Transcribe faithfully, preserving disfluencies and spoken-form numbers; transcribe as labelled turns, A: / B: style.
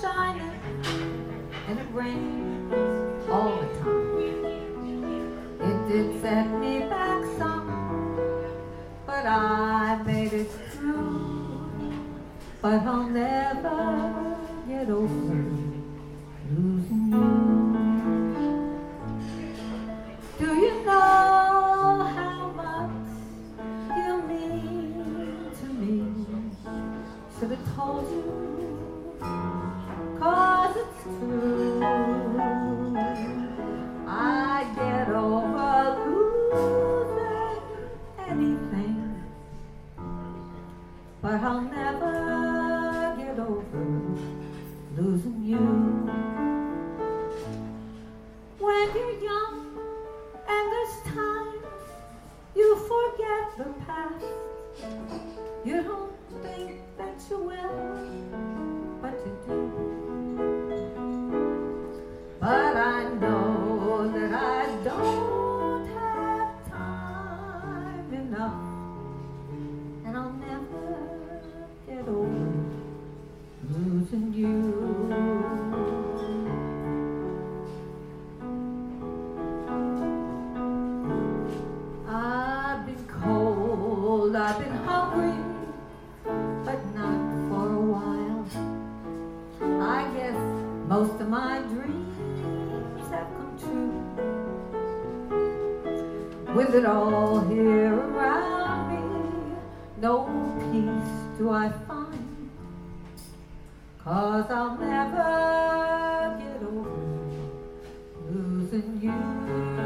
A: shining and it rains all the time. It did set me back some, but I made it through. But I'll never get over losing you. Do you know how much you mean to me? Should have told you, 'cause it's true. I get over losing anything, but I'll never get over losing you. When you're young and there's time, you forget the past. You don't think that you will, but you do. But I know that I don't have time enough, and I'll never get over losing you. I've been cold, I've been hungry, but not for a while. I guess most of my dreams have come true. With it all here around me, no peace do I find, 'cause I'll never get over losing you.